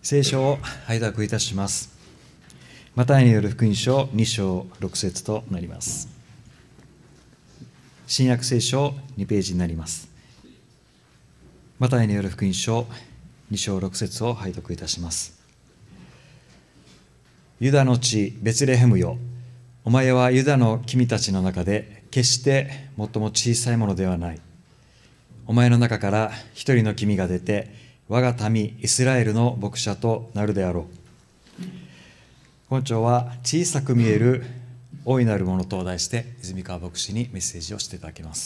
聖書を拝読いたします。マタイによる福音書2章6節となります。新約聖書2ページになります。マタイによる福音書2章6節を拝読いたします。ユダの地ベツレヘムよ、お前はユダの君たちの中で決して最も小さいものではない。お前の中から一人の君が出て、我が民イスラエルの牧者となるであろう。本朝は小さく見える大いなるものと題して泉川牧師にメッセージをしていただきます。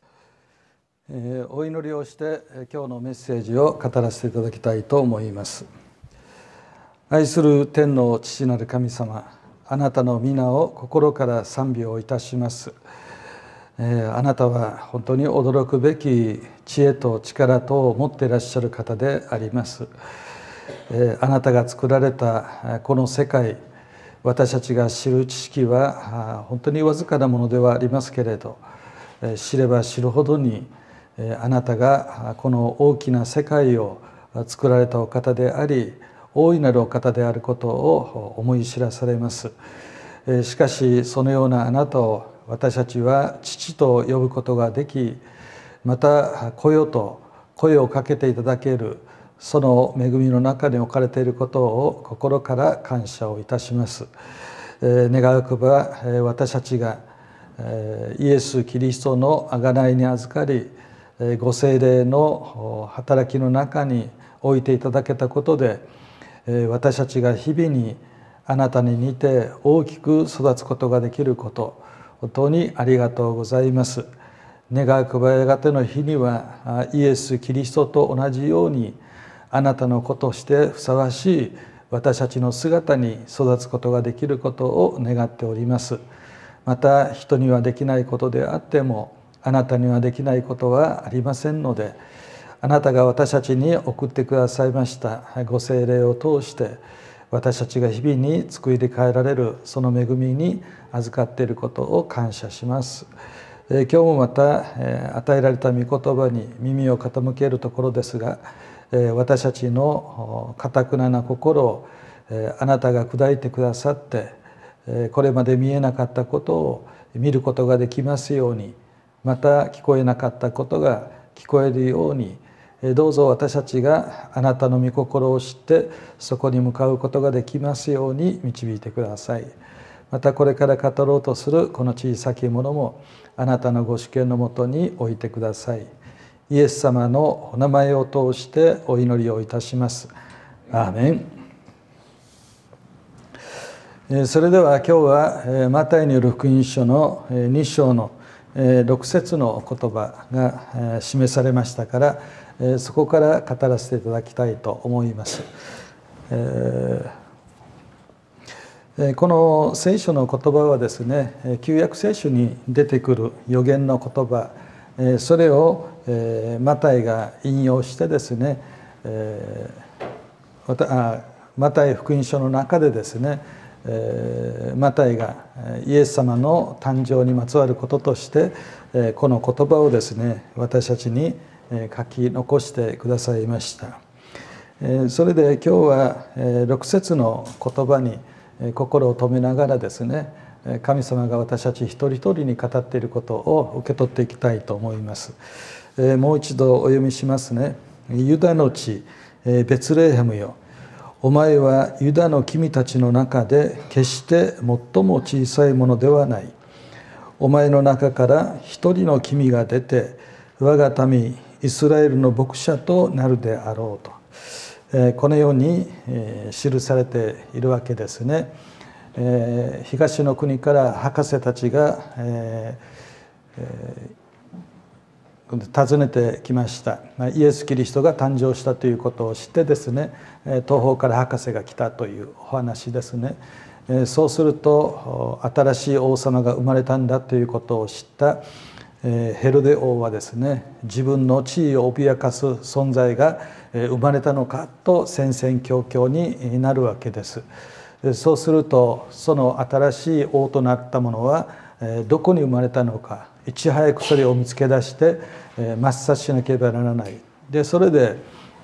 お祈りをして今日のメッセージを語らせていただきたいと思います。愛する天の父なる神様、あなたの皆を心から賛美をいたします。あなたは本当に驚くべき知恵と力とを持っていらっしゃる方であります。あなたが作られたこの世界、私たちが知る知識は本当にわずかなものではありますけれど、知れば知るほどにあなたがこの大きな世界を作られたお方であり、大いなるお方であることを思い知らされます。しかしそのようなあなたを私たちは父と呼ぶことができ、また来よと声をかけていただけるその恵みの中に置かれていることを心から感謝をいたします。願わくば私たちがイエス・キリストの贖いに預かり、ご聖霊の働きの中に置いていただけたことで、私たちが日々にあなたに似て大きく育つことができること、本当にありがとうございます。願わくばやがての日にはイエス・キリストと同じようにあなたの子としてふさわしい私たちの姿に育つことができることを願っております。また人にはできないことであってもあなたにはできないことはありませんので、あなたが私たちに送ってくださいましたご聖霊を通して私たちが日々に作り変えられるその恵みに預かっていることを感謝します。今日もまた与えられた御言葉に耳を傾けるところですが、私たちの堅くなな心をあなたが砕いてくださって、これまで見えなかったことを見ることができますように、また聞こえなかったことが聞こえるように、どうぞ私たちがあなたの御心を知ってそこに向かうことができますように導いてください。またこれから語ろうとするこの小さきものもあなたのご主権のもとに置いてください。イエス様のお名前を通してお祈りをいたします。アーメン。それでは今日はマタイによる福音書の2章の6節の言葉が示されましたから、そこから語らせていただきたいと思います。この聖書の言葉はですね、旧約聖書に出てくる預言の言葉、それをマタイが引用してですね、マタイ福音書の中でですね、マタイがイエス様の誕生にまつわることとしてこの言葉をですね、私たちに書き残してくださいました。それで今日は6節の言葉に心を留めながらですね、神様が私たち一人一人に語っていることを受け取っていきたいと思います。もう一度お読みしますね。ユダの地ベツレヘムよ、お前はユダの君たちの中で決して最も小さいものではない。お前の中から一人の君が出て我が民イスラエルの牧者となるであろうと、このように記されているわけですね。東の国から博士たちが訪ねてきました。イエス・キリストが誕生したということを知ってですね、東方から博士が来たというお話ですね。そうすると新しい王様が生まれたんだということを知ったヘロデ王はですね、自分の地位を脅かす存在が生まれたのかと戦々恐々になるわけです。そうするとその新しい王となったものはどこに生まれたのか、いち早くそれを見つけ出して抹殺しなければならない。でそれで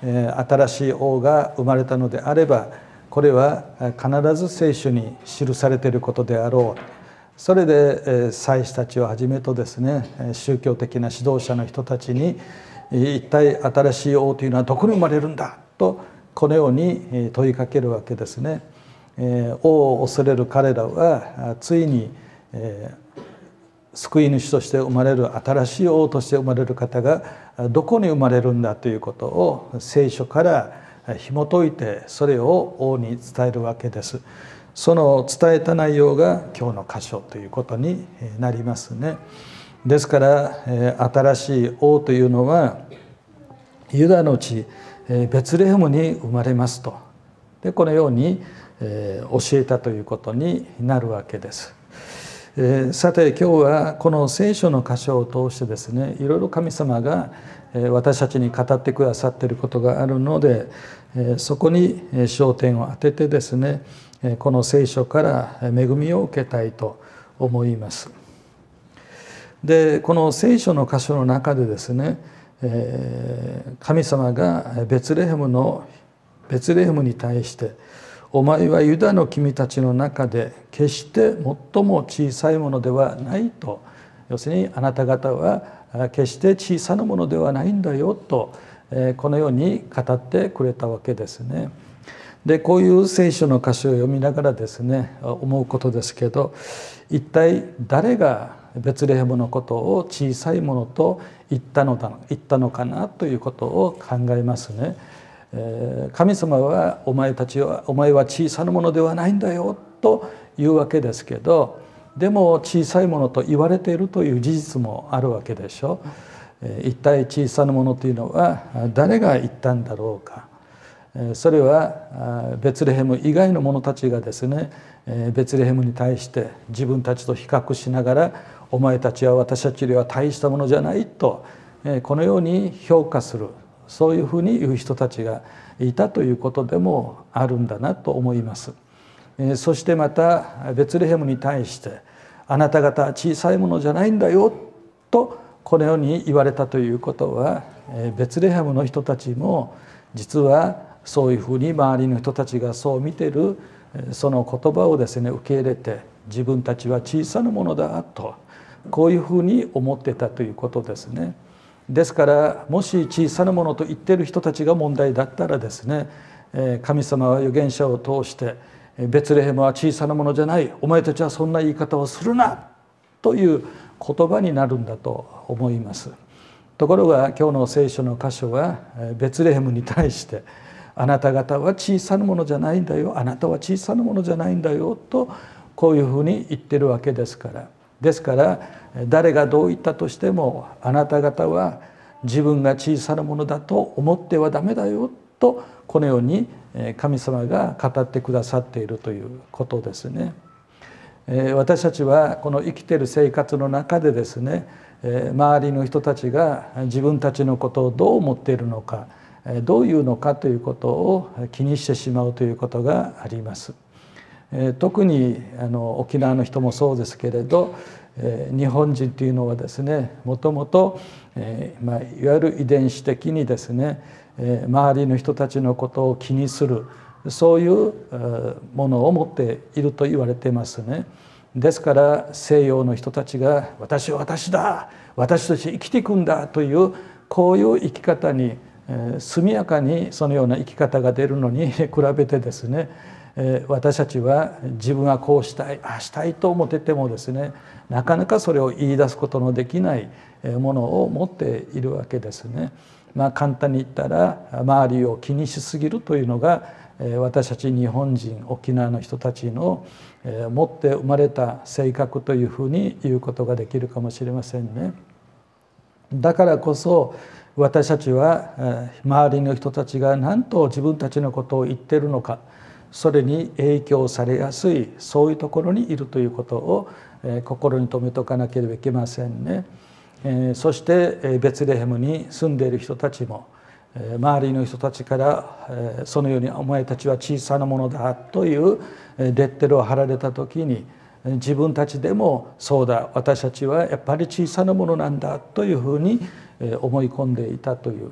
新しい王が生まれたのであれば、これは必ず聖書に記されていることであろう。それで祭司たちをはじめとですね、宗教的な指導者の人たちに、一体新しい王というのはどこに生まれるんだとこのように問いかけるわけですね。王を恐れる彼らはついに救い主として生まれる、新しい王として生まれる方がどこに生まれるんだということを聖書から紐解いて、それを王に伝えるわけです。その伝えた内容が今日の箇所ということになりますね。ですから新しい王というのはユダの地ベツレヘムに生まれますと、でこのように教えたということになるわけです。さて今日はこの聖書の箇所を通してですね、いろいろ神様が私たちに語ってくださっていることがあるので、そこに焦点を当ててですね、この聖書から恵みを受けたいと思います。でこの聖書の箇所の中でですね、神様がベツレヘムに対して、お前はユダの君たちの中で決して最も小さいものではないと、要するにあなた方は決して小さなものではないんだよと、このように語ってくれたわけですね。でこういう聖書の箇所を読みながらですね、思うことですけど、一体誰がベツレヘムのことを小さいものと言ったのかなということを考えますね。神様はお前は小さなものではないんだよというわけですけど、でも小さいものと言われているという事実もあるわけでしょ。一体小さなものというのは誰が言ったんだろうか。それはベツレヘム以外の者たちがですね、ベツレヘムに対して自分たちと比較しながら、お前たちは私たちよりは大したものじゃないとこのように評価する、そういうふうに言う人たちがいたということでもあるんだなと思います。そしてまたベツレヘムに対して、あなた方は小さいものじゃないんだよとこのように言われたということは、ベツレヘムの人たちも実はそういうふうに周りの人たちがそう見ているその言葉をですね受け入れて、自分たちは小さなものだとこういうふうに思ってたということですね。ですからもし小さなものと言っている人たちが問題だったらですね、神様は預言者を通してベツレヘムは小さなものじゃない、お前たちはそんな言い方をするなという言葉になるんだと思います。ところが今日の聖書の箇所はベツレヘムに対して、あなた方は小さなものじゃないんだよ、あなたは小さなものじゃないんだよとこういうふうに言ってるわけですから、誰がどう言ったとしても、あなた方は自分が小さなものだと思ってはダメだよとこのように神様が語ってくださっているということですね。私たちはこの生きている生活の中でですね、周りの人たちが自分たちのことをどう思っているのか、どういうのかということを気にしてしまうということがあります。特に沖縄の人もそうですけれど、日本人というのはですね、もともといわゆる遺伝子的にですね、周りの人たちのことを気にする、そういうものを持っていると言われていますね。ですから西洋の人たちが私は私だ、私として生きていくんだというこういう生き方に速やかにそのような生き方が出るのに比べてですね、私たちは自分はこうしたい、ああしたいと思っててもですね、なかなかそれを言い出すことのできないものを持っているわけですね。簡単に言ったら周りを気にしすぎるというのが私たち日本人、沖縄の人たちの持って生まれた性格というふうに言うことができるかもしれませんね。だからこそ私たちは周りの人たちが何と自分たちのことを言っているのか、それに影響されやすい、そういうところにいるということを心に留めておかなければいけませんね。そしてベツレヘムに住んでいる人たちも周りの人たちからそのようにお前たちは小さなものだというレッテルを貼られた時に、自分たちでもそうだ、私たちはやっぱり小さなものなんだというふうに思い込んでいたという、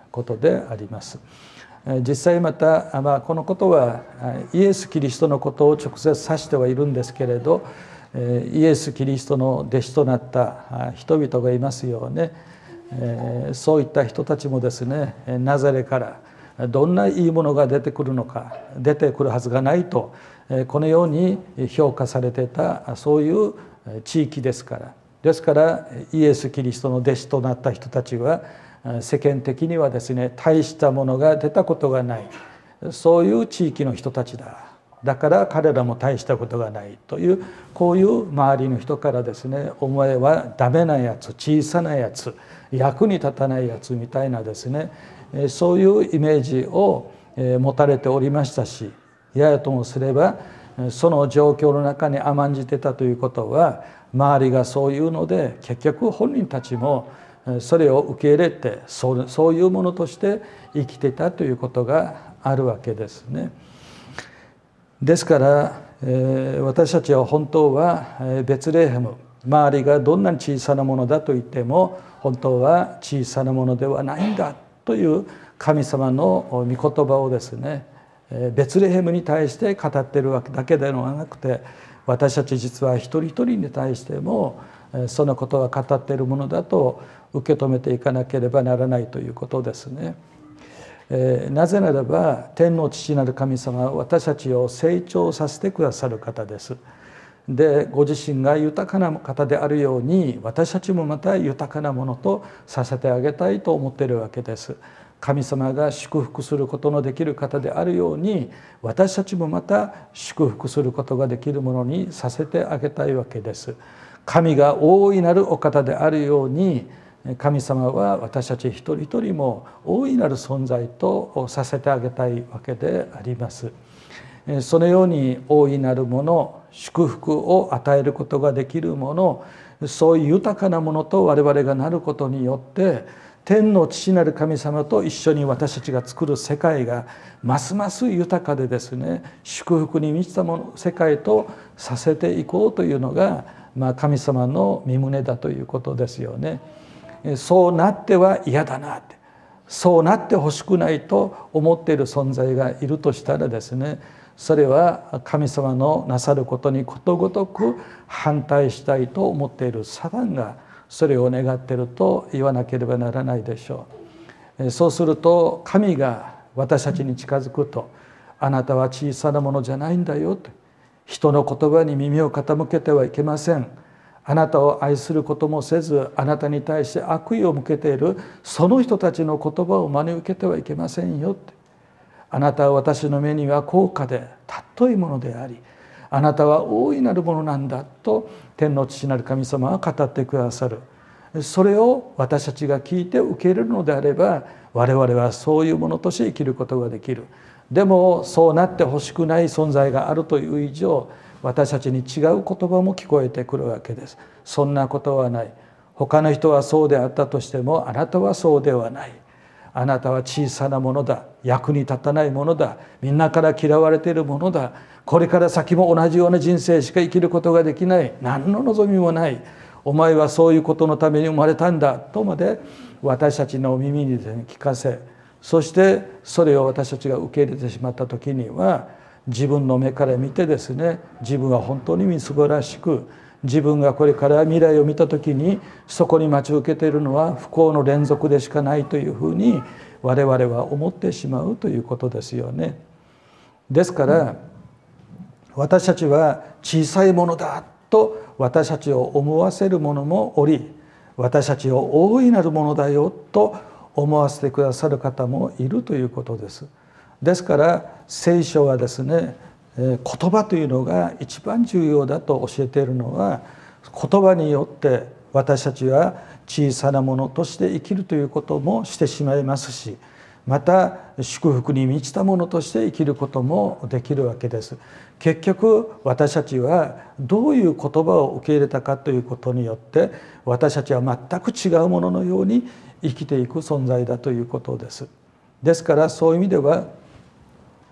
ことであります。実際また、このことはイエス・キリストのことを直接指してはいるんですけれど、イエス・キリストの弟子となった人々がいますよね。そういった人たちもですね、ナザレからどんないいものが出てくるのか、出てくるはずがないとこのように評価されていた、そういう地域ですから。ですからイエス・キリストの弟子となった人たちは世間的にはですね、大したものが出たことがない、そういう地域の人たちだ。だから彼らも大したことがないという、こういう周りの人からですね、お前はダメなやつ、小さなやつ、役に立たないやつみたいなですね、そういうイメージを持たれておりましたし、ややともすればその状況の中に甘んじてたということは、周りがそういうので結局本人たちもそれを受け入れてそういうものとして生きてたということがあるわけですね。ですから私たちは本当はベツレヘム、周りがどんなに小さなものだと言っても本当は小さなものではないんだという神様の御言葉をですね、ベツレヘムに対して語っているわけだけではなくて、私たち実は一人一人に対してもそのことは語っているものだと受け止めていかなければならないということですね。なぜならば天の父なる神様は私たちを成長させてくださる方です。で、ご自身が豊かな方であるように私たちもまた豊かなものとさせてあげたいと思っているわけです。神様が祝福することのできる方であるように、私たちもまた祝福することができるものにさせてあげたいわけです。神が大いなるお方であるように、神様は私たち一人一人も大いなる存在とさせてあげたいわけであります。そのように大いなるもの、祝福を与えることができるもの、そういう豊かなものと我々がなることによって、天の父なる神様と一緒に私たちが作る世界がますます豊かでですね、祝福に満ちた世界とさせていこうというのが、神様の御胸だということですよね。そうなっては嫌だなって、そうなってほしくないと思っている存在がいるとしたらですね、それは神様のなさることにことごとく反対したいと思っているサタンがそれを願っていると言わなければならないでしょう。そうすると神が私たちに近づくと、あなたは小さなものじゃないんだよと、人の言葉に耳を傾けてはいけません、あなたを愛することもせずあなたに対して悪意を向けているその人たちの言葉を真に受けてはいけませんよって、あなたは私の目には高価で尊いものであり、あなたは大いなるものなんだと天の父なる神様は語ってくださる。それを私たちが聞いて受け入れるのであれば、我々はそういうものとして生きることができる。でもそうなってほしくない存在があるという以上、私たちに違う言葉も聞こえてくるわけです。そんなことはない。他の人はそうであったとしてもあなたはそうではない。あなたは小さなものだ、役に立たないものだ、みんなから嫌われているものだ、これから先も同じような人生しか生きることができない、何の望みもない、お前はそういうことのために生まれたんだとまで私たちの耳に聞かせ、そしてそれを私たちが受け入れてしまった時には、自分の目から見てですね、自分は本当にみすぼらしく、自分がこれから未来を見た時にそこに待ち受けているのは不幸の連続でしかないというふうに我々は思ってしまうということですよね。ですから私たちは小さいものだと私たちを思わせるものもおり、私たちを大いなるものだよと思わせてくださる方もいるということです。ですから聖書はですね、言葉というのが一番重要だと教えているのは、言葉によって私たちは小さなものとして生きるということもしてしまいますし、また祝福に満ちたものとして生きることもできるわけです。結局私たちはどういう言葉を受け入れたかということによって、私たちは全く違うもののように生きていく存在だということです。ですからそういう意味では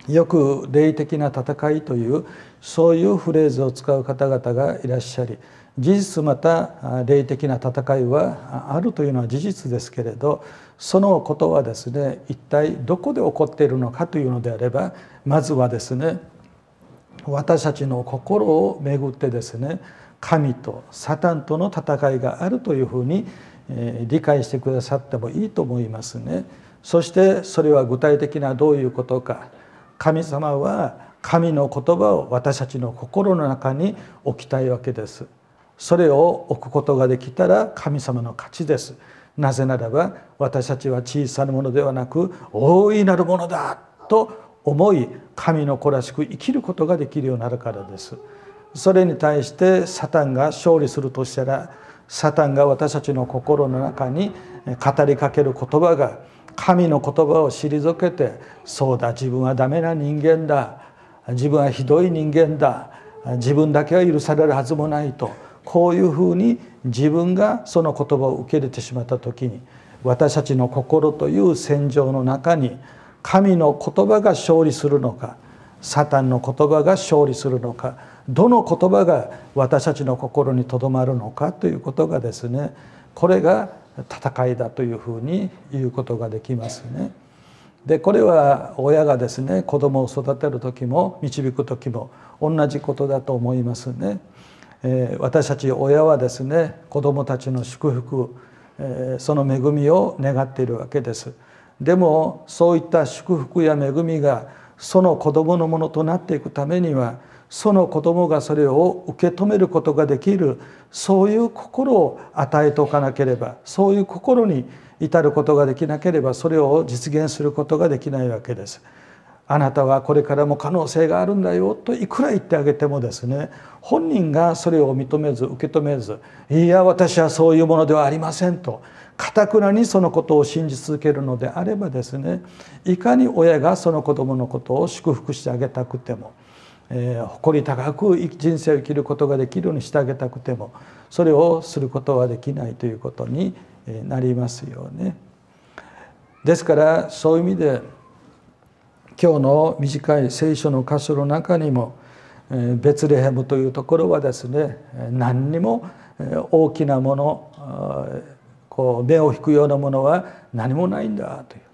よく霊的な戦いというそういうフレーズを使う方々がいらっしゃり、事実また霊的な戦いはあるというのは事実ですけれど、そのことはですね、一体どこで起こっているのかというのであれば、まずはですね、私たちの心をめぐってですね、神とサタンとの戦いがあるというふうに理解してくださってもいいと思いますね。そしてそれは具体的などういうことか。神様は神の言葉を私たちの心の中に置きたいわけです。それを置くことができたら神様の勝ちです。なぜならば私たちは小さなものではなく大いなるものだと思い、神の子らしく生きることができるようになるからです。それに対してサタンが勝利するとしたら、サタンが私たちの心の中に語りかける言葉が神の言葉を退けて、そうだ、自分はダメな人間だ、自分はひどい人間だ、自分だけは許されるはずもないと、こういうふうに自分がその言葉を受け入れてしまった時に、私たちの心という戦場の中に神の言葉が勝利するのか、サタンの言葉が勝利するのか、どの言葉が私たちの心にとどまるのかということがですね、これが戦いだというふうに言うことができますね。でこれは親がですね、子供を育てる時も導く時も同じことだと思いますね。私たち親はですね、子供たちの祝福、その恵みを願っているわけです。でもそういった祝福や恵みがその子供のものとなっていくためには、その子供がそれを受け止めることができる、そういう心を与えておかなければ、そういう心に至ることができなければ、それを実現することができないわけです。あなたはこれからも可能性があるんだよといくら言ってあげてもですね、本人がそれを認めず受け止めず、いや私はそういうものではありませんと頑くなにそのことを信じ続けるのであればですね、いかに親がその子供のことを祝福してあげたくても、誇り高く人生を生きることができるようにしてあげたくても、それをすることはできないということになりますよね。ですからそういう意味で今日の短い聖書の箇所の中にも、ベツレヘムというところはですね、何にも大きなもの、目を引くようなものは何もないんだという、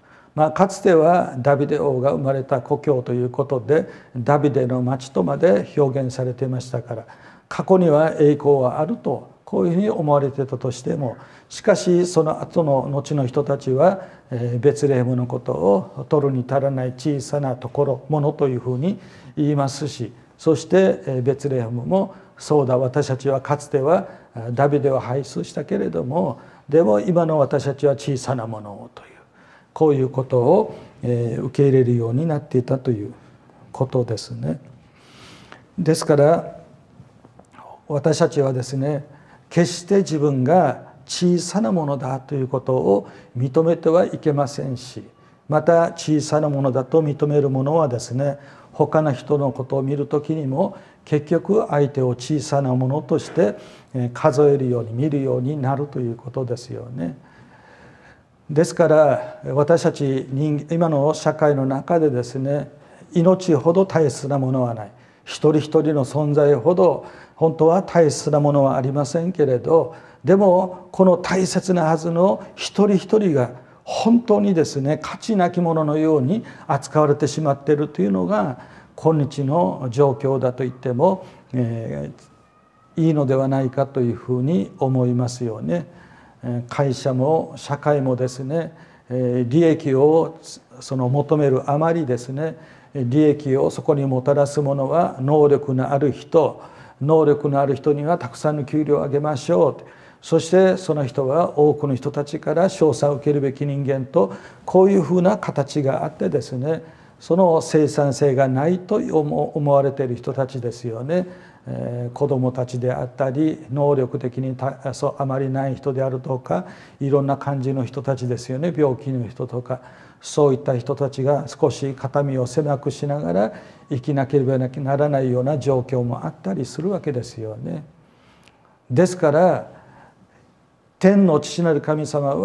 かつてはダビデ王が生まれた故郷ということでダビデの町とまで表現されていましたから、過去には栄光はあるとこういうふうに思われていたとしても、しかしその後の後の人たちはベツレヘムのことを取るに足らない小さなところものというふうに言いますし、そしてベツレヘムもそうだ、私たちはかつてはダビデを輩出したけれども、でも今の私たちは小さなものをという、こういうことを受け入れるようになっていたということですね。ですから私たちはですね、決して自分が小さなものだということを認めてはいけませんし、また小さなものだと認めるものはですね、他の人のことを見るときにも結局相手を小さなものとして数えるように見るようになるということですよね。ですから私たち今の社会の中でですね、命ほど大切なものはない、一人一人の存在ほど本当は大切なものはありませんけれど、でもこの大切なはずの一人一人が本当にですね、価値なきもののように扱われてしまっているというのが今日の状況だと言っても、いいのではないかというふうに思いますよね。会社も社会もですね、利益を求めるあまりですね、利益をそこにもたらすものは能力のある人、能力のある人にはたくさんの給料をあげましょう、そしてその人は多くの人たちから賞賛を受けるべき人間と、こういうふうな形があってですね、その生産性がないと思われている人たちですよね。子どもたちであったり、能力的にあまりない人であるとか、いろんな感じの人たちですよね。病気の人とか、そういった人たちが少し肩身を狭くしながら生きなければならないような状況もあったりするわけですよね。ですから天の父なる神様は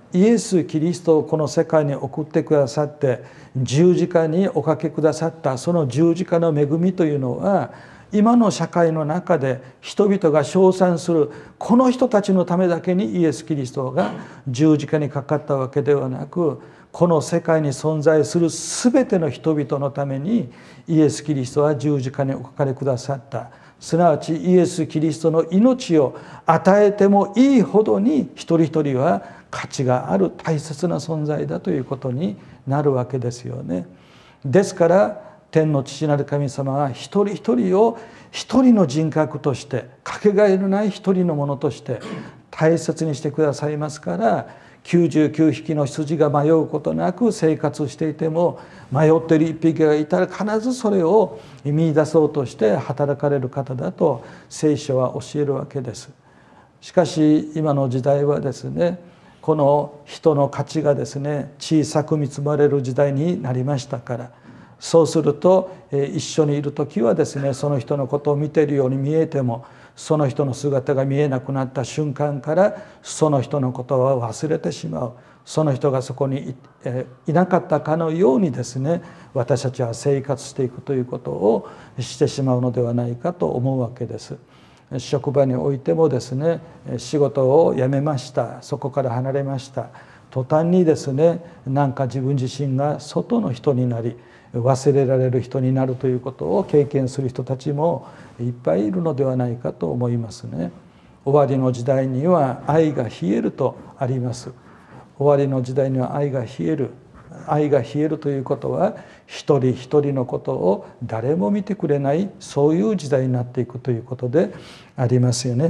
イエス・キリストをこの世界に送ってくださって十字架におかけくださったその十字架の恵みというのは、今の社会の中で人々が称賛するこの人たちのためだけにイエス・キリストが十字架にかかったわけではなく、この世界に存在する全ての人々のためにイエス・キリストは十字架におかかれくださった。すなわちイエス・キリストの命を与えてもいいほどに一人一人は価値がある大切な存在だということになるわけですよね。ですから天の父なる神様は一人一人を一人の人格としてかけがえのない一人のものとして大切にしてくださいますから、99匹の羊が迷うことなく生活していても、迷っている1匹がいたら必ずそれを見出そうとして働かれる方だと聖書は教えるわけです。しかし今の時代はですね、この人の価値がですね小さく見積まれる時代になりましたから、そうすると一緒にいる時はですね、その人のことを見ているように見えても、その人の姿が見えなくなった瞬間からその人のことは忘れてしまう。その人がそこにいなかったかのようにですね、私たちは生活していくということをしてしまうのではないかと思うわけです。職場においてもですね、仕事を辞めました、そこから離れました、途端にですね、なんか自分自身が外の人になり忘れられる人になるということを経験する人たちもいっぱいいるのではないかと思いますね。終わりの時代には愛が冷えるとあります。終わりの時代には愛が冷える。愛が冷えるということは、一人一人のことを誰も見てくれない、そういう時代になっていくということでありますよね。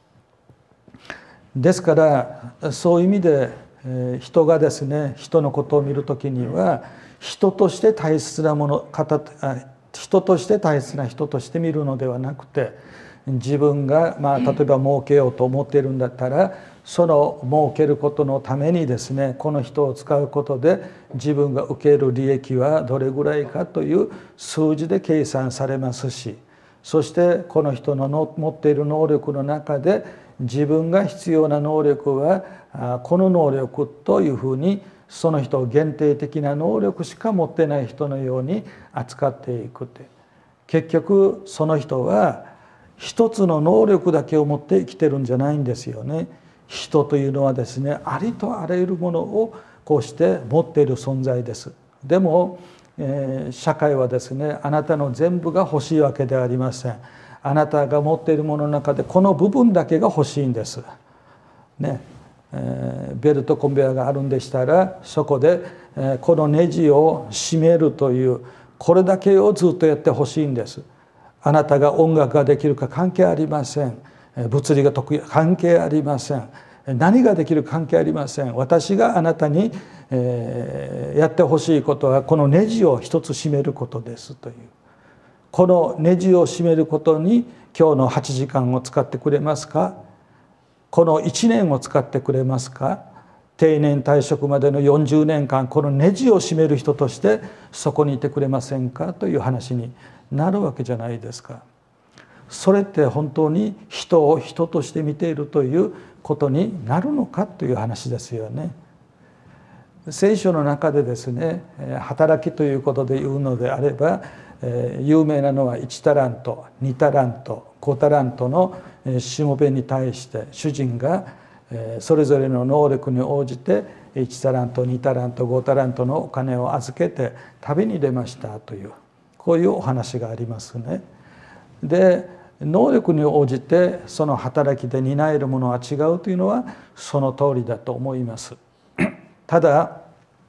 ですからそういう意味で人がですね、人のことを見るときには人として大切なもの、人として大切な人として見るのではなくて、自分が例えば儲けようと思っているんだったら、その儲けることのためにですね、この人を使うことで自分が受ける利益はどれぐらいかという数字で計算されますし、そしてこの人の持っている能力の中で自分が必要な能力はこの能力というふうに、その人を限定的な能力しか持ってない人のように扱っていくって、結局その人は一つの能力だけを持って生きてるんじゃないんですよね。人というのはですね、ありとあらゆるものをこうして持っている存在です。でも、社会はですね、あなたの全部が欲しいわけではありません。あなたが持っているものの中でこの部分だけが欲しいんです。ね、ベルトコンベヤーがあるんでしたら、そこでこのネジを締めるというこれだけをずっとやってほしいんです。あなたが音楽ができるか関係ありません。物理が得意関係ありません。何ができる関係ありません。私があなたにやってほしいことはこのネジを一つ締めることですという、このネジを締めることに今日の8時間を使ってくれますか、この1年を使ってくれますか、定年退職までの40年間このネジを締める人としてそこにいてくれませんかという話になるわけじゃないですか。それって本当に人を人として見ているということになるのかという話ですよね。聖書の中でですね、働きということで言うのであれば、有名なのは1タラント、2タラント、5タラントのしもべに対して主人がそれぞれの能力に応じて1タラント、2タラント、5タラントのお金を預けて旅に出ましたという、こういうお話がありますね。で、能力に応じてその働きで担えるものは違うというのはその通りだと思います。ただ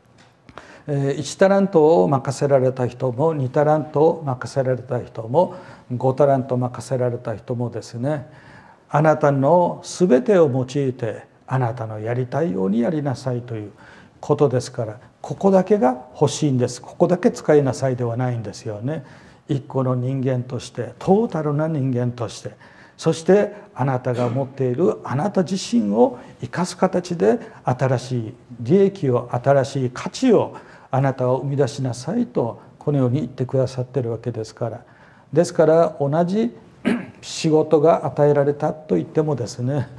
1タラントを任せられた人も2タラントを任せられた人も5タラント任せられた人もですね、あなたの全てを用いてあなたのやりたいようにやりなさいということですから、ここだけが欲しいんです、ここだけ使いなさいではないんですよね。一個の人間として、トータルな人間として、そしてあなたが持っているあなた自身を生かす形で新しい利益を、新しい価値をあなたは生み出しなさいとこのように言ってくださっているわけですから。ですから同じ仕事が与えられたと言ってもですね、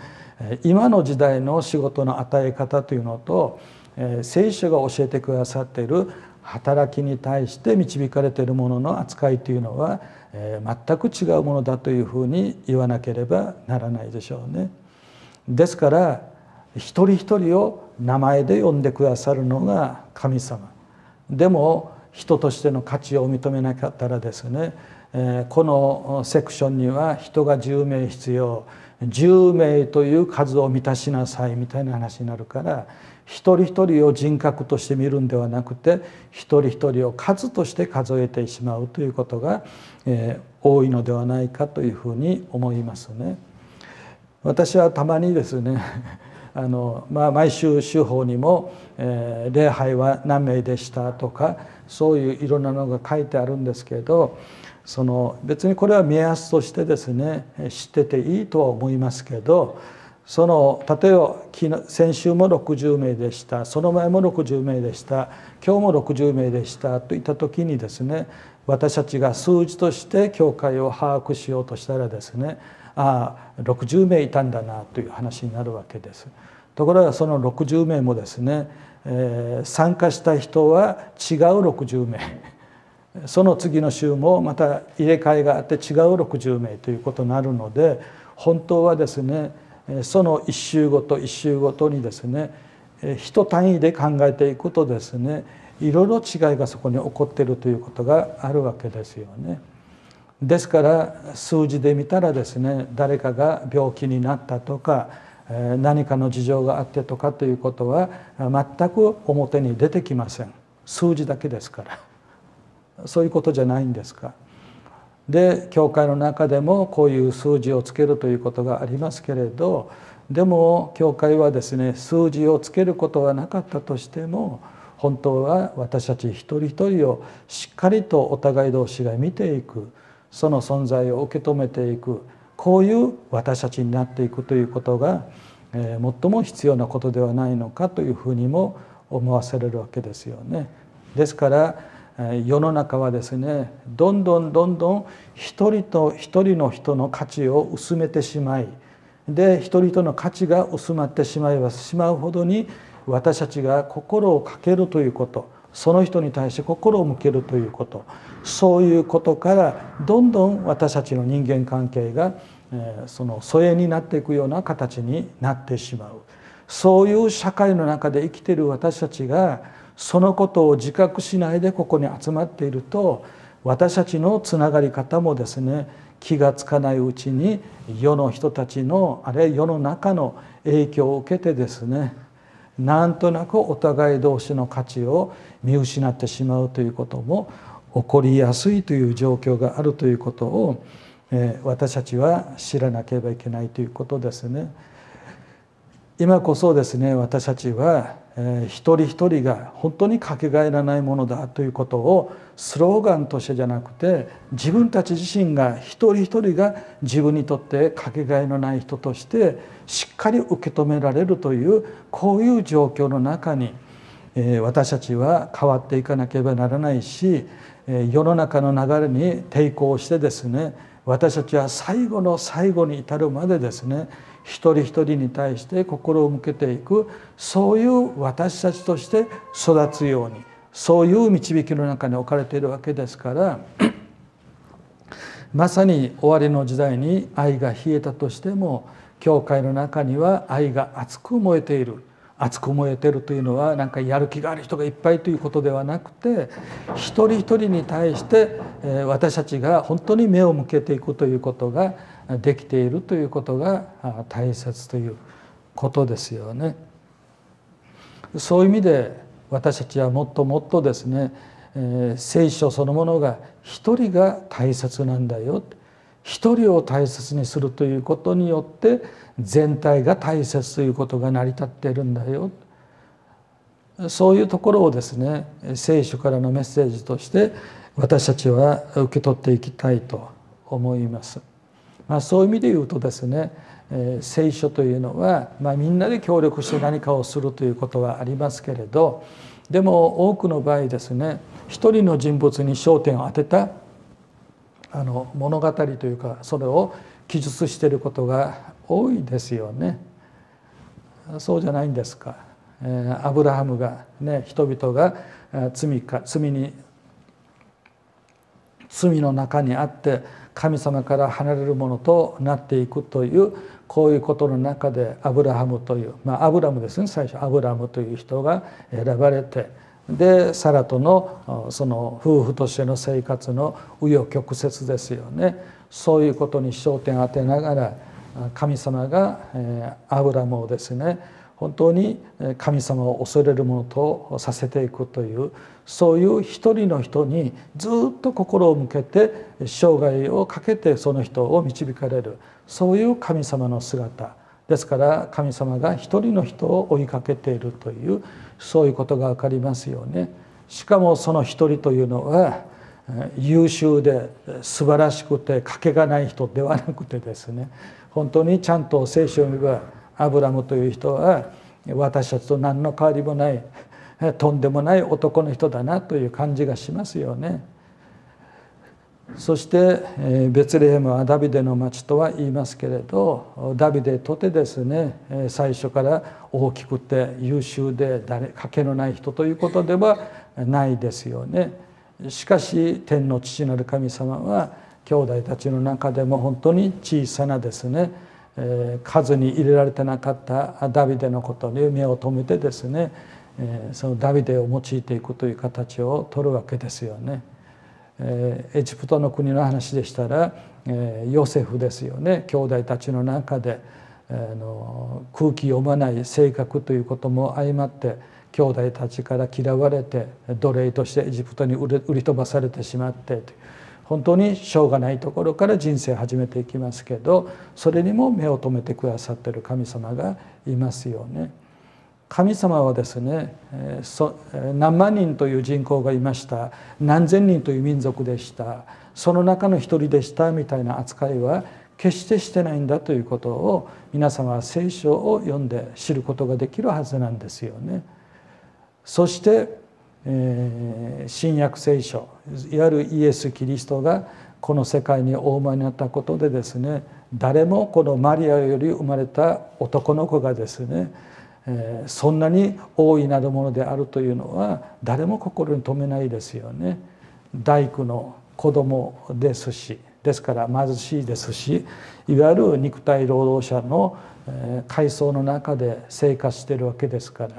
今の時代の仕事の与え方というのと聖書が教えてくださっている働きに対して導かれているものの扱いというのは全く違うものだというふうに言わなければならないでしょうね。ですから一人一人を名前で呼んでくださるのが神様でも人としての価値を認めなかったらですね、このセクションには人が10名必要、10名という数を満たしなさいみたいな話になるから、一人一人を人格として見るんではなくて一人一人を数として数えてしまうということが、多いのではないかというふうに思いますね。私はたまにですね毎週週報にも、礼拝は何名でしたとかそういういろんなのが書いてあるんですけど、別にこれは目安としてですね知ってていいとは思いますけど、例えば先週も60名でした、その前も60名でした、今日も60名でしたといった時にですね、私たちが数字として教会を把握しようとしたらですね、60名いたんだなという話になるわけです。ところがその60名もですね、参加した人は違う60名、その次の週もまた入れ替えがあって違う60名ということになるので、本当はですねその一週ごと一週ごとにですね一単位で考えていくとですね、いろいろ違いがそこに起こっているということがあるわけですよね。ですから数字で見たらですね、誰かが病気になったとか何かの事情があってとかということは全く表に出てきません。数字だけですから。そういうことじゃないんですか。で教会の中でもこういう数字をつけるということがありますけれど、でも教会はですね数字をつけることはなかったとしても、本当は私たち一人一人をしっかりとお互い同士が見ていく、その存在を受け止めていく、こういう私たちになっていくということが最も必要なことではないのかというふうにも思わせれるわけですよね。ですから世の中はですねどんどん一人と一人の人の価値を薄めてしまい、で一人との価値が薄まってしまえばしまうほどに私たちが心をかけるということ、その人に対して心を向けるということ、そういうことからどんどん私たちの人間関係が疎遠になっていくような形になってしまう。そういう社会の中で生きている私たちがそのことを自覚しないでここに集まっていると、私たちのつながり方もですね気がつかないうちに世の人たちのあるいは世の中の影響を受けてですね、なんとなくお互い同士の価値を見失ってしまうということも起こりやすいという状況があるということを私たちは知らなければいけないということですね。今こそですね私たちは一人一人が本当にかけがえのないものだということをスローガンとしてじゃなくて、自分たち自身が一人一人が自分にとってかけがえのない人としてしっかり受け止められるという、こういう状況の中に私たちは変わっていかなければならないし、世の中の流れに抵抗してですね、私たちは最後の最後に至るまでですね一人一人に対して心を向けていく、そういう私たちとして育つように、そういう導きの中に置かれているわけですからまさに終わりの時代に愛が冷えたとしても、教会の中には愛が熱く燃えている。熱く燃えているというのはなんかやる気がある人がいっぱいということではなくて、一人一人に対して私たちが本当に目を向けていくということができているということが大切ということですよね。そういう意味で私たちはもっともっとですね、聖書そのものが一人が大切なんだよ、一人を大切にするということによって全体が大切ということが成り立っているんだよ、そういうところをですね聖書からのメッセージとして私たちは受け取っていきたいと思います。そういう意味で言うとですね、聖書というのは、みんなで協力して何かをするということはありますけれど、でも多くの場合ですね一人の人物に焦点を当てた物語というか、それを記述していることが多いですよね。 そうじゃないんですか。アブラハムがね、人々が罪の中にあって神様から離れるものとなっていくというこういうことの中でアブラハムという、アブラムですね、最初アブラムという人が選ばれて、でサラとのその夫婦としての生活の紆余曲折ですよね。そういうことに焦点を当てながら神様がアブラムをですね、本当に神様を恐れるものとさせていくという、そういう一人の人にずっと心を向けて生涯をかけてその人を導かれる、そういう神様の姿ですから、神様が一人の人を追いかけているという、そういうことが分かりますよね。しかもその一人というのは優秀で素晴らしくて賭けがない人ではなくてですね、本当にちゃんと聖書を見ればアブラムという人は私たちと何の変わりもないとんでもない男の人だなという感じがしますよね。そしてベツレヘムはダビデの町とは言いますけれど、ダビデとてですね、最初から大きくて優秀で賭けのない人ということではないですよね。しかし天の父なる神様は兄弟たちの中でも本当に小さなですね、数に入れられてなかったダビデのことに目を留めてですね、そのダビデを用いていくという形を取るわけですよね。エジプトの国の話でしたらヨセフですよね。兄弟たちの中で空気読まない性格ということも相まって兄弟たちから嫌われて奴隷としてエジプトに売り飛ばされてしまってという、本当にしょうがないところから人生を始めていきますけど、それにも目を留めてくださっている神様がいますよね。神様はですね、何万人という人口がいました、何千人という民族でした、その中の一人でしたみたいな扱いは決してしてないんだということを皆様は聖書を読んで知ることができるはずなんですよね。そして新約聖書、いわゆるイエス・キリストがこの世界にお生まれになったことでですね、誰もこのマリアより生まれた男の子がですね、そんなに大いなるものであるというのは誰も心に留めないですよね。大工の子供ですし、ですから貧しいですし、いわゆる肉体労働者の階層の中で生活しているわけですから、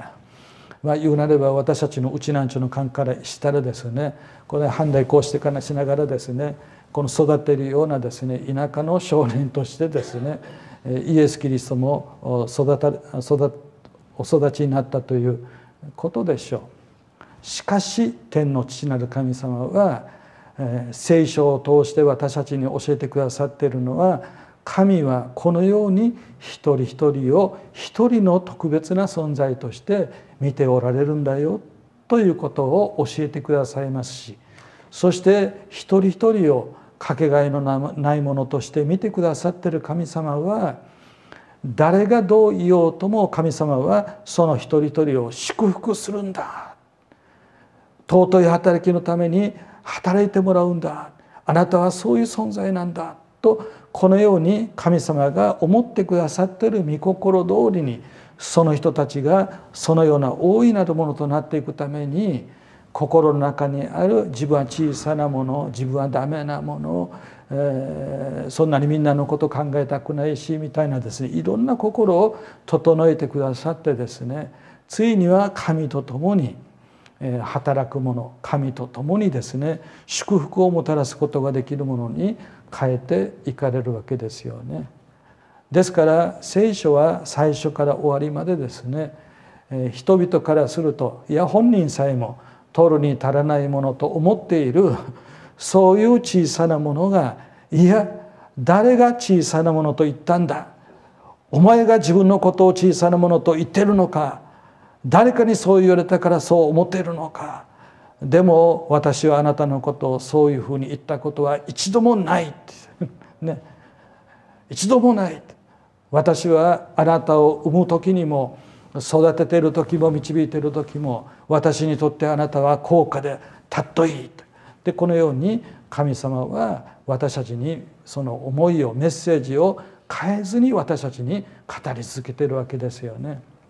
言うなれば私たちのうちなんちゅうの感からしたらですね、これ判断こうしてからしながらですね、この育てるようなですね田舎の少年としてですね、イエス・キリストもお育ちになったということでしょう。しかし天の父なる神様は聖書を通して私たちに教えてくださっているのは、神はこのように一人一人を一人の特別な存在として見ておられるんだよということを教えてくださいますし、そして一人一人をかけがえのないものとして見てくださっている神様は、誰がどう言おうとも神様はその一人一人を祝福するんだ、尊い働きのために働いてもらうんだ、あなたはそういう存在なんだと、このように神様が思ってくださっている御心通りに、その人たちがそのような大いなるものとなっていくために、心の中にある自分は小さなもの、自分はダメなもの、そんなにみんなのこと考えたくないしみたいなですね、いろんな心を整えてくださってですね、ついには神と共に働く者、神と共にですね祝福をもたらすことができるものに変えていかれるわけですよね。ですから聖書は最初から終わりまでですね、人々からすると、いや本人さえも取るに足らないものと思っているそういう小さなものが、いや誰が小さなものと言ったんだ、お前が自分のことを小さなものと言っているのか、誰かにそう言われたからそう思っているのか、でも私はあなたのことをそういうふうに言ったことは一度もないね、一度もない。私はあなたを産む時にも育てている時も導いている時も、私にとってあなたは高価で尊い。でこのように神様は私たちにその思いを、メッセージを変えずに私たちに語り続けているわけですよね。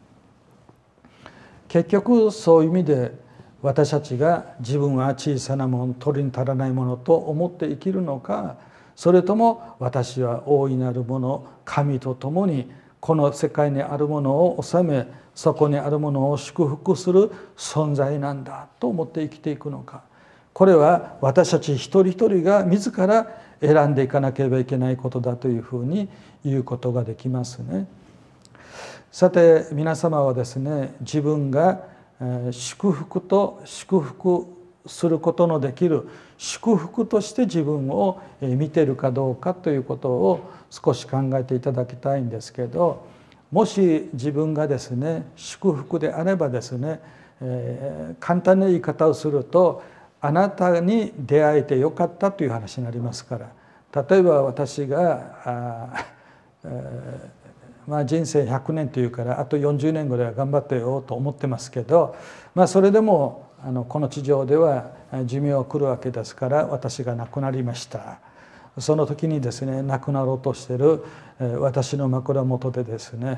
結局そういう意味で私たちが自分は小さなもの、取りに足らないものと思って生きるのか、それとも私は大いなるもの、神と共にこの世界にあるものを治め、そこにあるものを祝福する存在なんだと思って生きていくのか。これは私たち一人一人が自ら選んでいかなければいけないことだというふうに言うことができますね。さて皆様はですね、自分が祝福と祝福することのできる祝福として自分を見ているかどうかということを少し考えていただきたいんですけど、もし自分がですね祝福であればですね、簡単な言い方をすると、あなたに出会えてよかったという話になりますから。例えば私が人生100年というからあと40年ぐらいは頑張ってようと思ってますけど、それでもこの地上では寿命が来るわけですから、私が亡くなりました。その時にですね、亡くなろうとしている私の枕元でですね、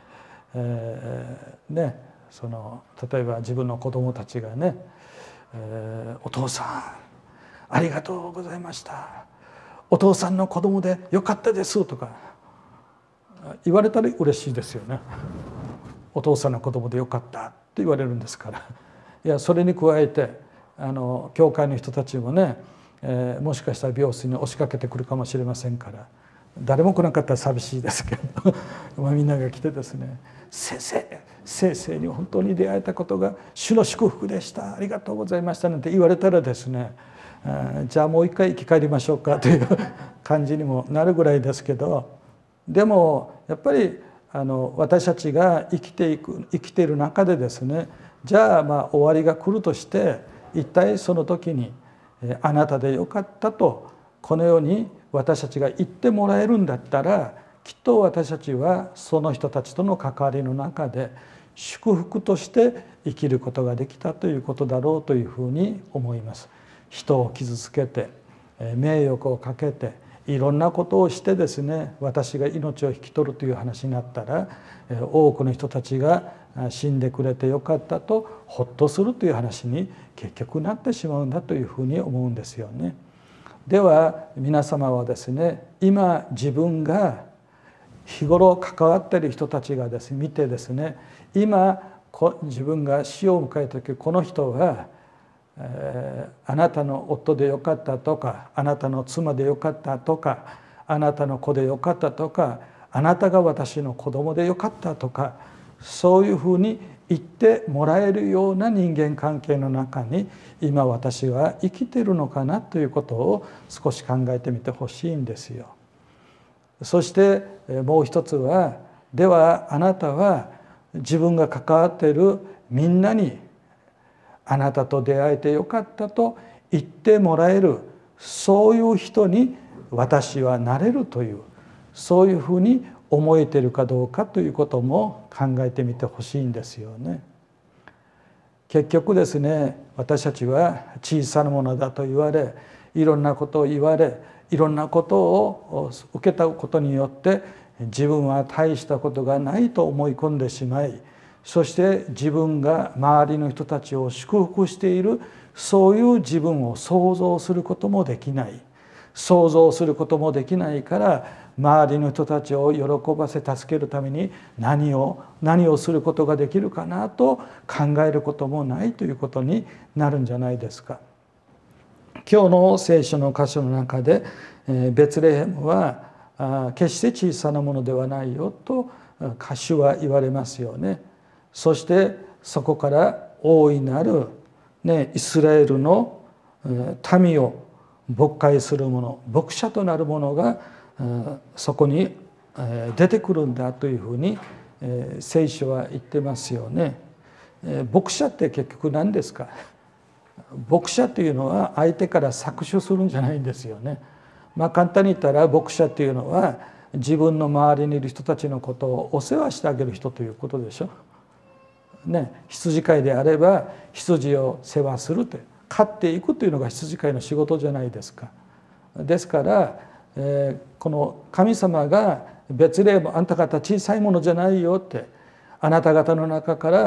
例えば自分の子供たちがね、お父さんありがとうございました、お父さんの子供でよかったですとか言われたら嬉しいですよね。お父さんの子供でよかったって言われるんですから。いや、それに加えて教会の人たちもね、もしかしたら病室に押しかけてくるかもしれませんから、誰も来なかったら寂しいですけどみんなが来てですね、先生に本当に出会えたことが主の祝福でした、ありがとうございましたなんて言われたらですね、じゃあもう一回生き返りましょうかという感じにもなるぐらいですけど、でもやっぱり私たちが生きている中でですね、じゃあ終わりが来るとして、一体その時にあなたでよかったとこのように私たちが言ってもらえるんだったら、きっと私たちはその人たちとの関わりの中で祝福として生きることができたということだろうというふうに思います。人を傷つけて名誉をかけていろんなことをしてですね、私が命を引き取るという話になったら、多くの人たちが死んでくれてよかったとほっとするという話に結局なってしまうんだというふうに思うんですよね。では皆様はですね、今自分が日頃関わっている人たちがですね、見てですね、今自分が死を迎えた時、この人はあなたの夫でよかったとか、あなたの妻でよかったとか、あなたの子でよかったとか、あなたが私の子供でよかったとか、そういうふうに言ってもらえるような人間関係の中に今私は生きているのかなということを少し考えてみてほしいんですよ。そしてもう一つは、ではあなたは自分が関わっているみんなにあなたと出会えてよかったと言ってもらえる、そういう人に私はなれるという、そういうふうに思えているかどうかということも考えてみてほしいんですよね。結局ですね、私たちは小さなものだと言われ、いろんなことを言われ、いろんなことを受けたことによって自分は大したことがないと思い込んでしまい、そして自分が周りの人たちを祝福している、そういう自分を想像することもできない。想像することもできないから、周りの人たちを喜ばせ助けるために何をすることができるかなと考えることもないということになるんじゃないですか。今日の聖書の箇所の中でベツレヘムは決して小さなものではないよと歌手は言われますよね。そしてそこから大いなる、イスラエルの民を牧会する者、牧者となる者がそこに出てくるんだというふうに聖書は言ってますよね。牧者って結局何ですか。牧者というのは相手から搾取するんじゃないんですよね。簡単に言ったら牧者というのは自分の周りにいる人たちのことをお世話してあげる人ということでしょ。羊飼いであれば羊を世話するという、飼っていくというのが羊飼いの仕事じゃないですか。ですから、この神様がベツレヘム、あんた方小さいものじゃないよって、あなた方の中から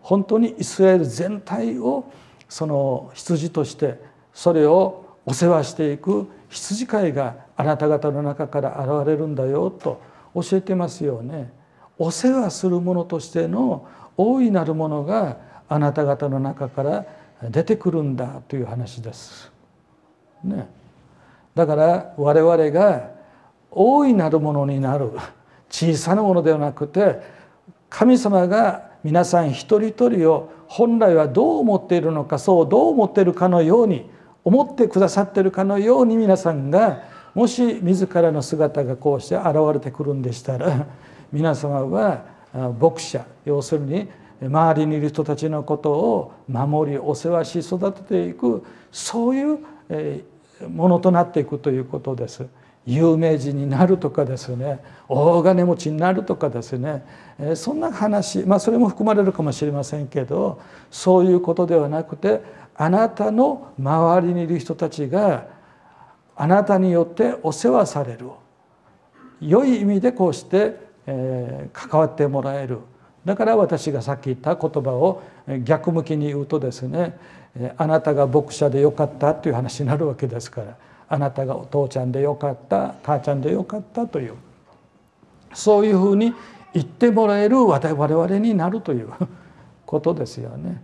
本当にイスラエル全体をその羊としてそれをお世話していく羊飼いがあなた方の中から現れるんだよと教えてますよね。お世話する者としての大いなるものがあなた方の中から出てくるんだという話です。ね、だから我々が大いなるものになる小さなものではなくて、神様が皆さん一人一人を本来はどう思っているのか、そうどう思っているかのように思ってくださっているかのように、皆さんがもし自らの姿がこうして現れてくるんでしたら、皆様は牧者、要するに周りにいる人たちのことを守りお世話し育てていく、そういうものとなっていくということです。有名人になるとかですね、大金持ちになるとかですね、そんな話、それも含まれるかもしれませんけど、そういうことではなくて、あなたの周りにいる人たちがあなたによってお世話される、良い意味でこうして関わってもらえる。だから私がさっき言った言葉を逆向きに言うとですね、あなたが牧者でよかったという話になるわけですから、あなたがお父ちゃんでよかった、母ちゃんでよかったという、そういうふうに言ってもらえる我々になるということですよね。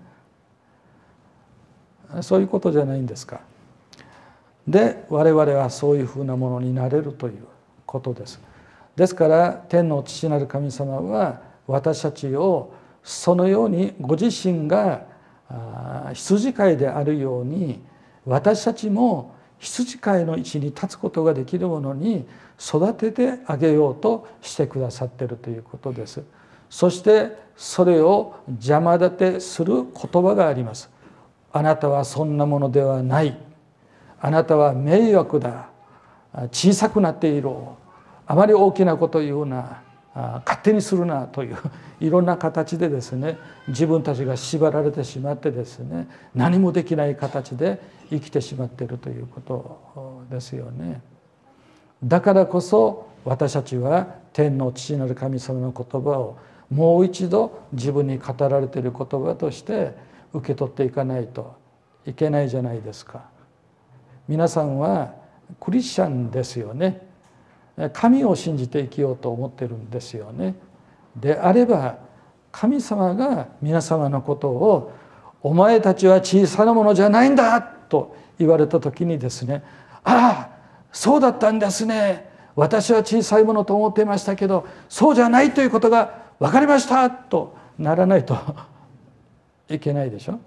そういうことじゃないんですか。で、我々はそういうふうなものになれるということです。ですから天の父なる神様は私たちをそのようにご自身が羊飼いであるように、私たちも羊飼いの位置に立つことができるものに育ててあげようとしてくださっているということです。そしてそれを邪魔立てする言葉があります。あなたはそんなものではない。あなたは迷惑だ。小さくなっている。あまり大きなことを言うな。勝手にするなといういろんな形でですね、自分たちが縛られてしまってですね、何もできない形で生きてしまっているということですよね。だからこそ私たちは天の父なる神様の言葉をもう一度自分に語られている言葉として受け取っていかないといけないじゃないですか。皆さんはクリスチャンですよね。神を信じて生きようと思ってるんですよね。であれば神様が皆様のことをお前たちは小さなものじゃないんだと言われた時にですね、ああそうだったんですね、私は小さいものと思っていましたけどそうじゃないということが分かりましたとならないといけないでしょ。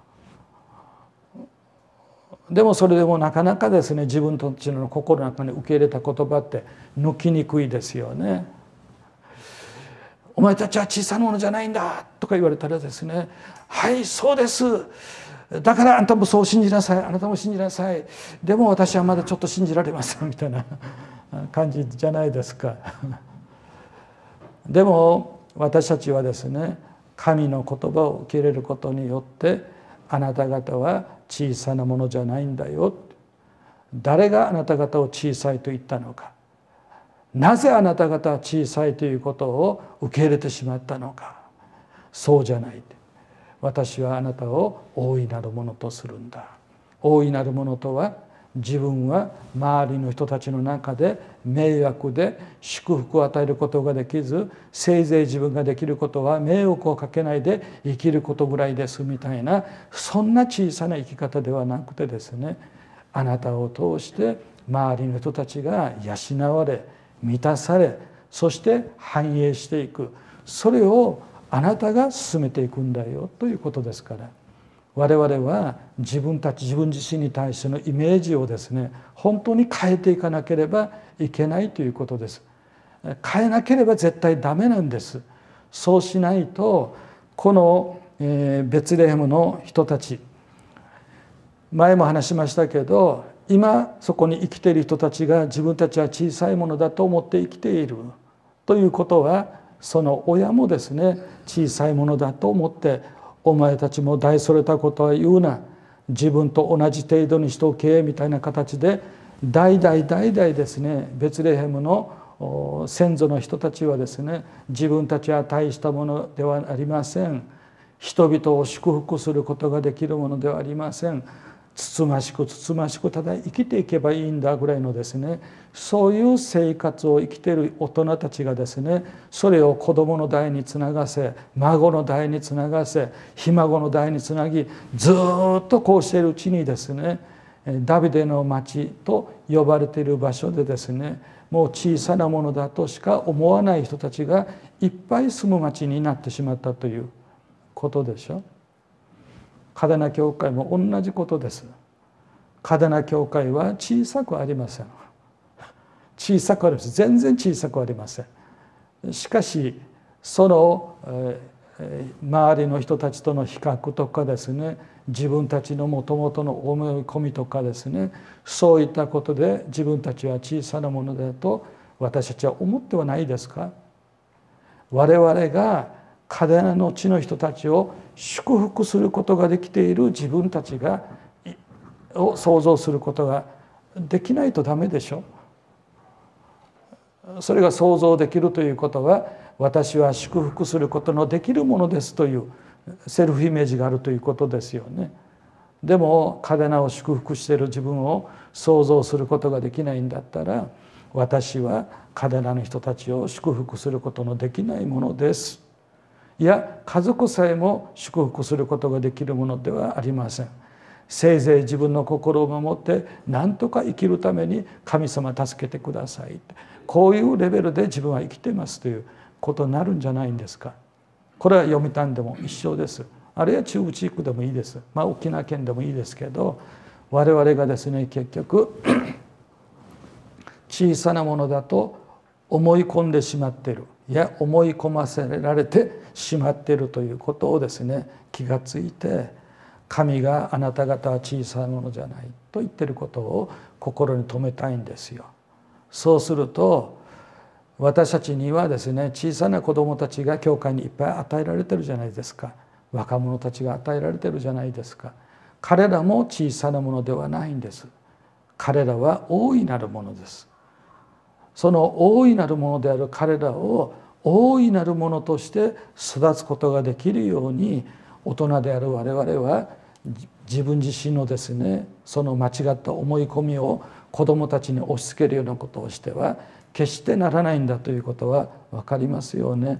でもそれでもなかなかですね、自分たちの心の中に受け入れた言葉って抜きにくいですよね。お前たちは小さなものじゃないんだとか言われたらですね、はいそうです、だからあんたもそう信じなさい、あなたも信じなさい、でも私はまだちょっと信じられませんみたいな感じじゃないですか。でも私たちはですね、神の言葉を受け入れることによってあなた方は小さなものじゃないんだよ。誰があなた方を小さいと言ったのか、なぜあなた方は小さいということを受け入れてしまったのか、そうじゃない。私はあなたを大いなるものとするんだ。大いなるものとは、自分は周りの人たちの中で迷惑で祝福を与えることができず、せいぜい自分ができることは迷惑をかけないで生きることぐらいですみたいな、そんな小さな生き方ではなくてですね、あなたを通して周りの人たちが養われ満たされ、そして繁栄していく、それをあなたが進めていくんだよということですから、我々は自分自身に対してのイメージをですね、本当に変えていかなければいけないということです。変えなければ絶対ダメなんです。そうしないと、このベツレヘムの人たち、前も話しましたけど、今そこに生きている人たちが自分たちは小さいものだと思って生きているということは、その親もですね、小さいものだと思って、お前たちも大それたことは言うな、自分と同じ程度にしておけみたいな形で、代々ですね、ベツレヘムの先祖の人たちはですね、自分たちは大したものではありません、 人々を祝福することができるものではありません。つつましくつつましくただ生きていけばいいんだぐらいのですね、そういう生活を生きている大人たちがですね、それを子供の代につながせ、孫の代につながせ、ひ孫の代につなぎ、ずっとこうしているうちにですね、ダビデの町と呼ばれている場所でですね、もう小さなものだとしか思わない人たちがいっぱい住む町になってしまったということでしょ。嘉手納教会も同じことです。嘉手納教会は小さくありません。小さくあります。全然小さくありません。しかしその周りの人たちとの比較とかですね、自分たちのもともとの思い込みとかですね、そういったことで自分たちは小さなものだと私たちは思ってはないですか。我々が嘉手納の地の人たちを祝福することができている自分たちを想像することができないとダメでしょ。それが想像できるということは、私は祝福することのできるものですというセルフイメージがあるということですよね。でも嘉手納を祝福している自分を想像することができないんだったら、私は嘉手納の人たちを祝福することのできないものです。いや、家族さえも祝福することができるものではありません。せいぜい自分の心を守って何とか生きるために神様助けてください、こういうレベルで自分は生きてますということになるんじゃないんですか。これは読谷でも一緒です。あるいは中部地区でもいいです。沖縄県でもいいですけど、我々がですね、結局小さなものだと思い込んでしまっている、いや思い込ませられてしまっているということをですね、気がついて、神があなた方は小さなものじゃないと言っていることを心に留めたいんですよ。そうすると私たちにはですね、小さな子どもたちが教会にいっぱい与えられてるじゃないですか。若者たちが与えられてるじゃないですか。彼らも小さなものではないんです。彼らは大いなるものです。その大いなるものである彼らを大いなるものとして育つことができるように、大人である我々は自分自身のですね、その間違った思い込みを子どもたちに押し付けるようなことをしては決してならないんだということは分かりますよね。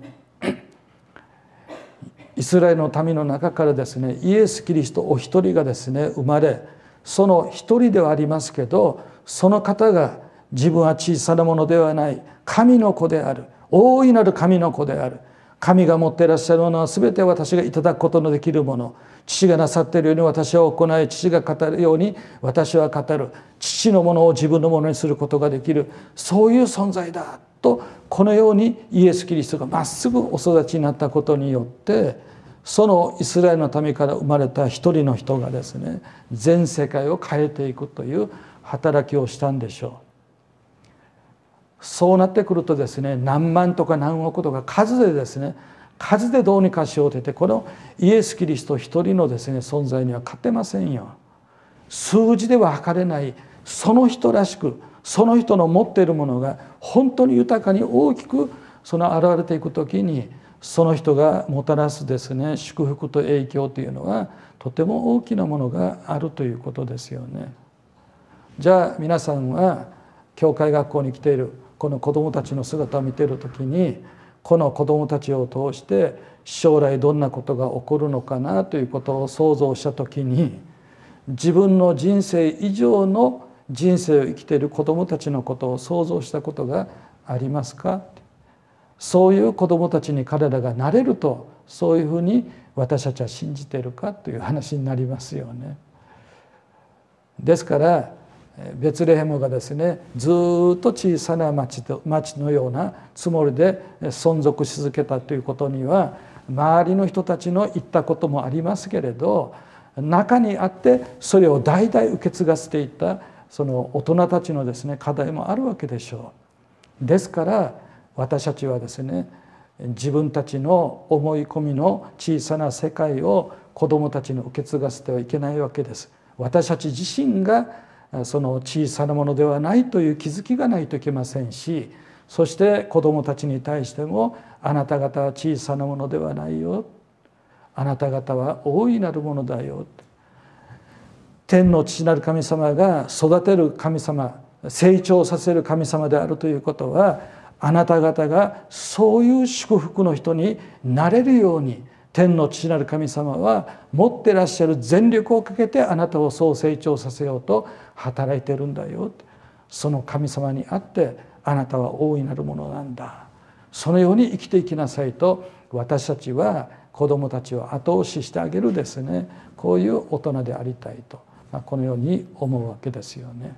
イスラエルの民の中からですね、イエス・キリストお一人がですね生まれ、その一人ではありますけど、その方が自分は小さなものではない、神の子である、大いなる神の子である、神が持っていらっしゃるものは全て私がいただくことのできるもの、父がなさっているように私は行い、父が語るように私は語る、父のものを自分のものにすることができる、そういう存在だと、このようにイエス・キリストがまっすぐお育ちになったことによって、そのイスラエルの民から生まれた一人の人がですね、全世界を変えていくという働きをしたんでしょう。そうなってくるとですね、何万とか何億とか数でですね、数でどうにかしようと言って、このイエス・キリスト一人のですね存在には勝てませんよ。数字では測れない、その人らしく、その人の持っているものが本当に豊かに大きく現れていくときに、その人がもたらすですね祝福と影響というのはとても大きなものがあるということですよね。じゃあ皆さんは教会学校に来ているこの子どもたちの姿を見ているときに、この子どもたちを通して将来どんなことが起こるのかなということを想像したときに、自分の人生以上の人生を生きている子どもたちのことを想像したことがありますか。そういう子どもたちに彼らがなれると、そういうふうに私たちは信じているかという話になりますよね。ですからベツレヘムがですね、ずっと小さな町のようなつもりで存続し続けたということには、周りの人たちの言ったこともありますけれど、中にあってそれを代々受け継がせていったその大人たちのですね課題もあるわけでしょう。ですから私たちはですね、自分たちの思い込みの小さな世界を子どもたちに受け継がせてはいけないわけです。私たち自身がその小さなものではないという気づきがないといけませんし、そして子どもたちに対しても、あなた方は小さなものではないよ、 あなた方は大いなるものだよ。天の父なる神様が育てる神様、成長させる神様であるということは、あなた方がそういう祝福の人になれるように、天の父なる神様は持ってらっしゃる全力をかけてあなたをそう成長させようと働いてるんだよ。その神様にあってあなたは大いなるものなんだ。そのように生きていきなさいと、私たちは子どもたちを後押ししてあげるですね、こういう大人でありたいと、このように思うわけですよね。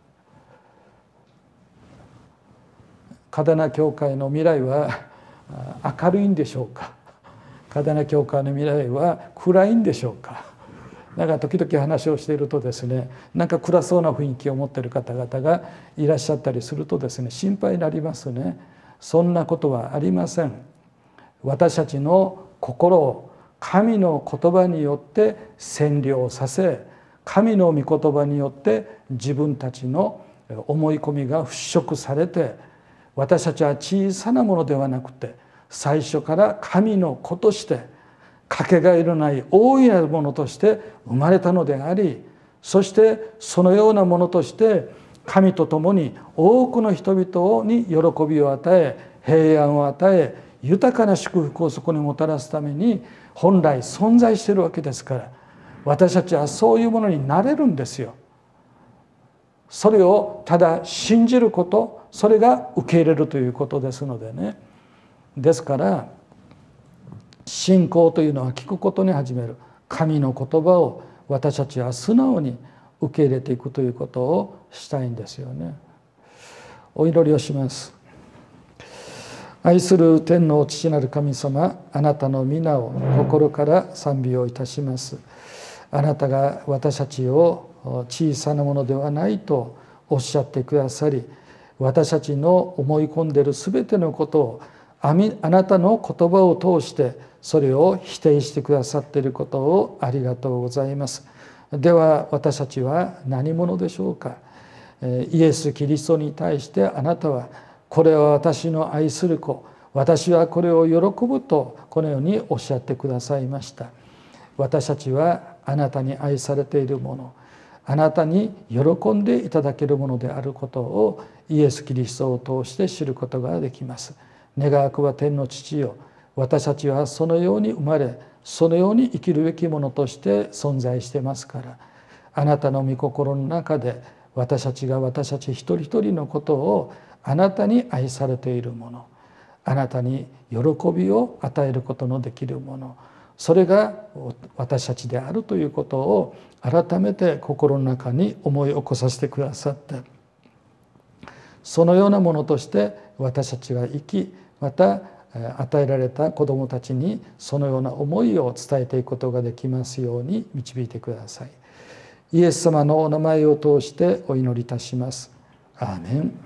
嘉手納教会の未来は明るいんでしょうか。嘉手納教会の未来は暗いんでしょうか。なんか時々話をしているとですね、なんか暗そうな雰囲気を持っている方々がいらっしゃったりするとですね、心配になりますね。そんなことはありません。私たちの心を神の言葉によって占領させ、神の御言葉によって自分たちの思い込みが払拭されて、私たちは小さなものではなくて、最初から神の子としてかけがえのない大いなるものとして生まれたのであり、そしてそのようなものとして神と共に多くの人々に喜びを与え、平安を与え、豊かな祝福をそこにもたらすために本来存在しているわけですから、私たちはそういうものになれるんですよ。それをただ信じること、それが受け入れるということですのでね。ですから信仰というのは聞くことに始める。神の言葉を私たちは素直に受け入れていくということをしたいんですよね。お祈りをします。愛する天の父なる神様、あなたの皆を心から賛美をいたします。あなたが私たちを小さなものではないとおっしゃってくださり、私たちの思い込んでいるすべてのことをあなたの言葉を通してそれを否定してくださっていることをありがとうございます。では私たちは何者でしょうか。イエス・キリストに対してあなたは、これは私の愛する子、私はこれを喜ぶとこのようにおっしゃってくださいました。私たちはあなたに愛されているもの、あなたに喜んでいただけるものであることをイエス・キリストを通して知ることができます。願わくは天の父よ、私たちはそのように生まれ、そのように生きるべきものとして存在してますから、あなたの御心の中で私たちが私たち一人一人のことをあなたに愛されているもの、あなたに喜びを与えることのできるもの、それが私たちであるということを改めて心の中に思い起こさせてくださって、そのようなものとして私たちが生き、また与えられた子どもたちにそのような思いを伝えていくことができますように導いてください。イエス様のお名前を通してお祈りいたします。アーメン。